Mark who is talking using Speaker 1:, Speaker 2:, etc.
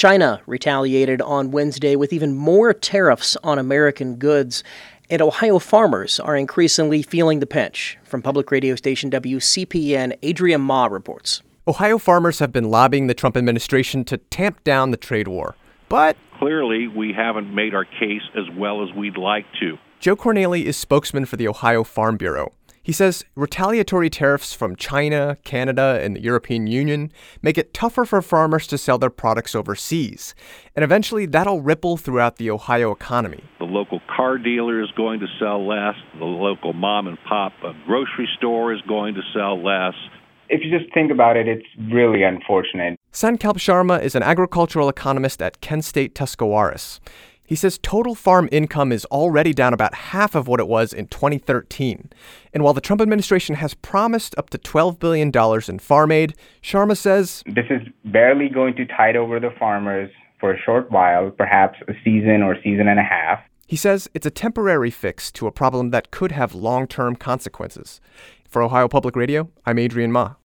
Speaker 1: China retaliated on Wednesday with even more tariffs on American goods, and Ohio farmers are increasingly feeling the pinch. From public radio station WCPN, Adrian Ma reports.
Speaker 2: Ohio farmers have been lobbying the Trump administration to tamp down the trade war, but
Speaker 3: clearly we haven't made our case as well as we'd like to.
Speaker 2: Joe Corneli is spokesman for the Ohio Farm Bureau. He says retaliatory tariffs from China, Canada, and the European Union make it tougher for farmers to sell their products overseas. And eventually, that'll ripple throughout the Ohio economy.
Speaker 3: The local car dealer is going to sell less. The local mom and pop grocery store is going to sell less.
Speaker 4: If you just think about it, it's really unfortunate.
Speaker 2: Sankalp Sharma is an agricultural economist at Kent State Tuscarawas. He says total farm income is already down about half of what it was in 2013. And while the Trump administration has promised up to $12 billion in farm aid, Sharma says
Speaker 4: this is barely going to tide over the farmers for a short while, perhaps a season or season and a half.
Speaker 2: He says it's a temporary fix to a problem that could have long-term consequences. For Ohio Public Radio, I'm Adrian Ma.